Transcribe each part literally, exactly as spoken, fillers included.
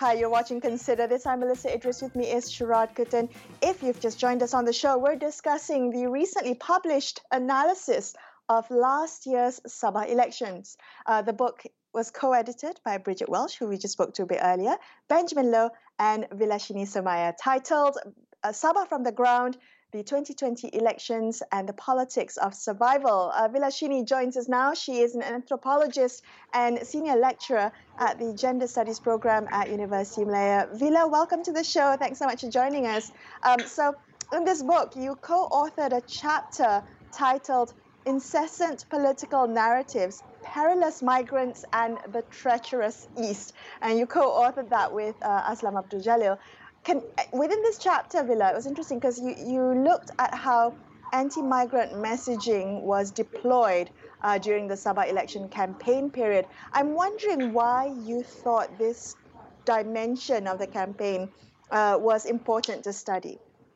Hi, you're watching Consider This. I'm Melissa Idris. With me is Sharad Kuttan. If you've just joined us on the show, we're discussing the recently published analysis of last year's Sabah elections. Uh, the book was co-edited by Bridget Welsh, who we just spoke to a bit earlier, Benjamin Loh, and Vilashini Somaya, titled uh, Sabah from the Ground, the twenty twenty elections and the politics of survival. Uh, Vilashini joins us now. She is an anthropologist and senior lecturer at the Gender Studies program at University Malaya. Vila, welcome to the show. Thanks so much for joining us. Um, so, in this book, you co-authored a chapter titled Incessant Political Narratives, Perilous Migrants and the Treacherous East. And you co-authored that with uh, Aslam Abdul Jalil. Can, within this chapter, Vila, it was interesting because you, you looked at how anti-migrant messaging was deployed uh, during the Sabah election campaign period. I'm wondering why you thought this dimension of the campaign uh, was important to study.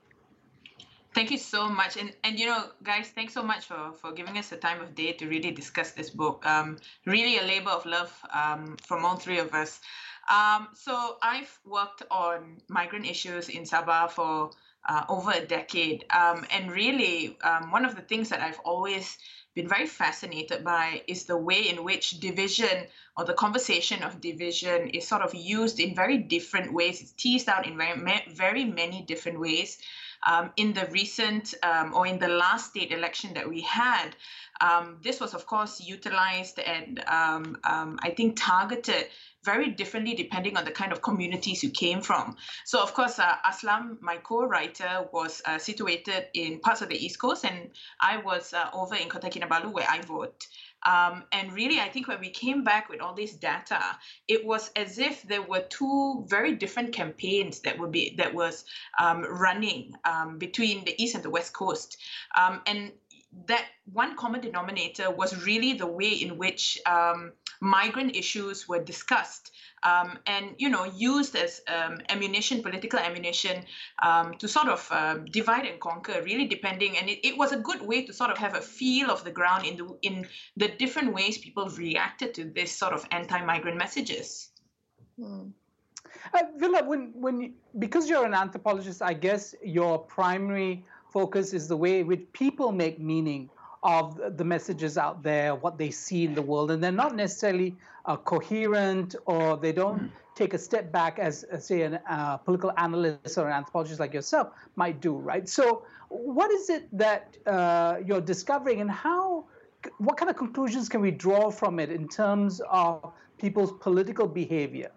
Thank you so much. And, and you know, guys, thanks so much for, for giving us the time of day to really discuss this book. Um, really a labor of love um, from all three of us. Um, so I've worked on migrant issues in Sabah for uh, over a decade. Um, and really, um, one of the things that I've always been very fascinated by is the way in which division or the conversation of division is sort of used in very different ways. It's teased out in very, very many different ways. Um, in the recent um, or in the last state election that we had, um, this was, of course, utilized and um, um, I think targeted very differently depending on the kind of communities you came from. So, of course, uh, Aslam, my co-writer, was uh, situated in parts of the East Coast, and I was uh, over in Kota Kinabalu where I vote. Um, and really, I think when we came back with all this data, it was as if there were two very different campaigns that would be that was um, running um, between the East and the West Coast. Um, and that one common denominator was really the way in which um, migrant issues were discussed um, and, you know, used as um, ammunition, political ammunition, um, to sort of uh, divide and conquer, really depending. And it, it was a good way to sort of have a feel of the ground in the in the different ways people reacted to this sort of anti-migrant messages. Hmm. Uh, Vila, when, when you, because you're an anthropologist, I guess your primary focus is the way in which people make meaning of the messages out there, what they see in the world, and they're not necessarily uh, coherent, or they don't mm. take a step back as, as say, a uh, political analyst or an anthropologist like yourself might do, right? So what is it that uh, you're discovering, and how, what kind of conclusions can we draw from it in terms of people's political behavior?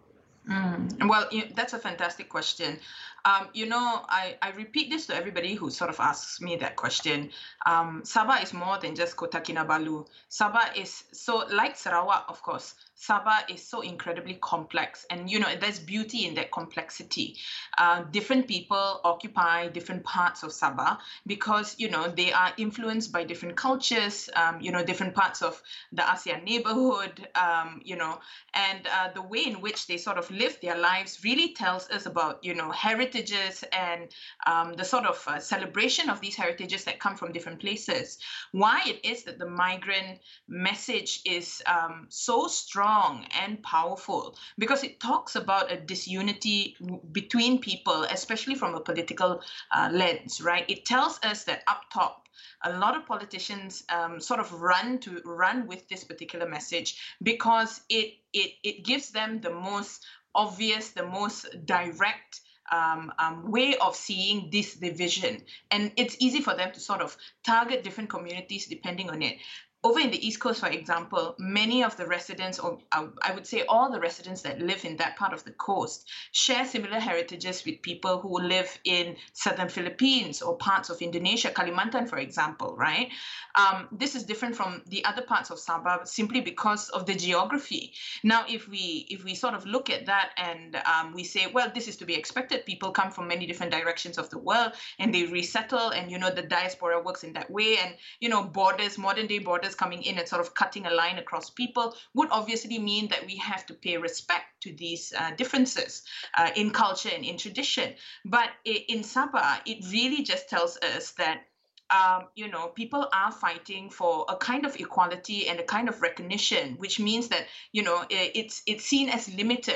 Mm. Well, you, that's a fantastic question. Um, you know, I, I repeat this to everybody who sort of asks me that question. Um, Sabah is more than just Kota Kinabalu. Sabah is, so like Sarawak, of course, Sabah is so incredibly complex. And, you know, there's beauty in that complexity. Uh, different people occupy different parts of Sabah because, you know, they are influenced by different cultures, um, you know, different parts of the ASEAN neighborhood, um, you know, and uh, the way in which they sort of live their lives really tells us about, you know, heritages and um, the sort of uh, celebration of these heritages that come from different places. Why it is that the migrant message is um, so strong and powerful, because it talks about a disunity between people, especially from a political uh, lens, right? It tells us that up top, a lot of politicians um, sort of run to run with this particular message because it it it gives them the most obvious, the most direct Um, um, way of seeing this division. And it's easy for them to sort of target different communities depending on it. Over in the East Coast, for example, many of the residents, or I would say all the residents that live in that part of the coast, share similar heritages with people who live in southern Philippines or parts of Indonesia, Kalimantan, for example, right? Um, this is different from the other parts of Sabah simply because of the geography. Now, if we if we sort of look at that and um, we say, well, this is to be expected. People come from many different directions of the world and they resettle, and, you know, the diaspora works in that way. And, you know, borders, modern day borders coming in and sort of cutting a line across people would obviously mean that we have to pay respect to these uh, differences uh, in culture and in tradition. But in Sabah, it really just tells us that Um, you know, people are fighting for a kind of equality and a kind of recognition, which means that, you know, it's it's seen as limited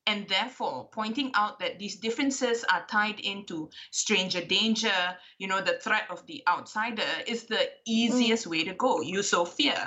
and therefore pointing out that these differences are tied into stranger danger, you know, the threat of the outsider is the easiest mm. way to go. You sow fear.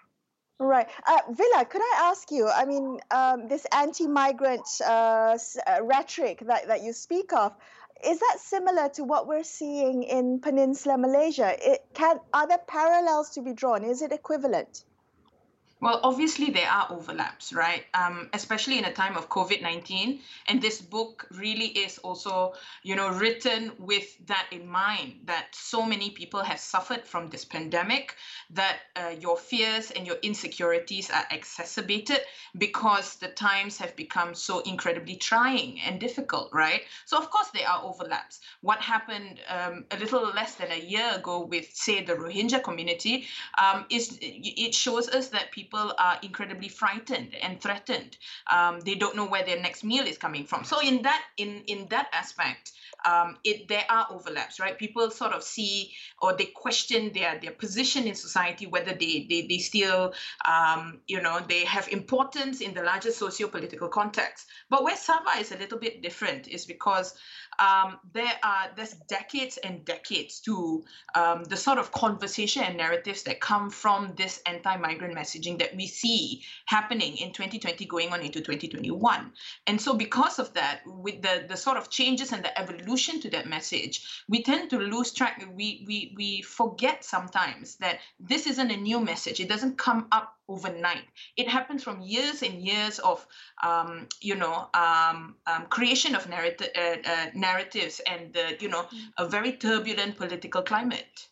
Right. Uh, Villa, could I ask you, I mean, um, this anti-migrant uh, rhetoric that, that you speak of, is that similar to what we're seeing in Peninsular Malaysia? It can, are there parallels to be drawn? Is it equivalent? Well, obviously there are overlaps, right? Um, especially in a time of COVID nineteen. And this book really is also, you know, written with that in mind, that so many people have suffered from this pandemic, that uh, your fears and your insecurities are exacerbated because the times have become so incredibly trying and difficult, right? So of course there are overlaps. What happened um, a little less than a year ago with, say, the Rohingya community um, is it shows us that people People are incredibly frightened and threatened. Um, they don't know where their next meal is coming from. So in that in in that aspect, um, it there are overlaps, right? People sort of see or they question their their position in society, whether they they they still um, you know they have importance in the larger socio-political context. But where Sabah is a little bit different is because um, there are there's decades and decades to um, the sort of conversation and narratives that come from this anti-migrant messaging that we see happening in twenty twenty going on into twenty twenty-one. And so because of that, with the, the sort of changes and the evolution to that message, we tend to lose track. We, we, we forget sometimes that this isn't a new message. It doesn't come up overnight. It happens from years and years of, um, you know, um, um, creation of narrative, uh, uh, narratives and, the, you know, a very turbulent political climate.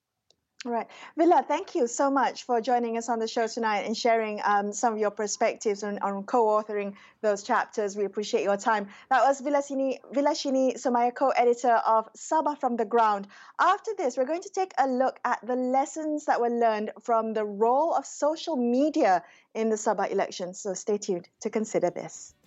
Right. Villa, thank you so much for joining us on the show tonight and sharing um, some of your perspectives on, on co-authoring those chapters. We appreciate your time. That was Vilasini, Vilashini Somaya, co-editor of Sabah from the Ground. After this, we're going to take a look at the lessons that were learned from the role of social media in the Sabah elections. So stay tuned to consider this.